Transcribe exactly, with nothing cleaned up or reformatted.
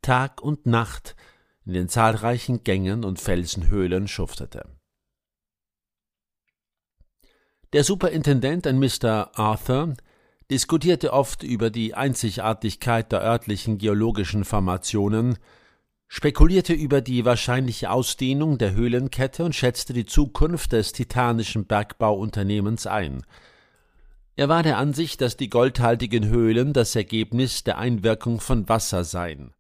Tag und Nacht in den zahlreichen Gängen und Felsenhöhlen schuftete. Der Superintendent, ein Mister Arthur, diskutierte oft über die Einzigartigkeit der örtlichen geologischen Formationen, spekulierte über die wahrscheinliche Ausdehnung der Höhlenkette und schätzte die Zukunft des titanischen Bergbauunternehmens ein. Er war der Ansicht, dass die goldhaltigen Höhlen das Ergebnis der Einwirkung von Wasser seien.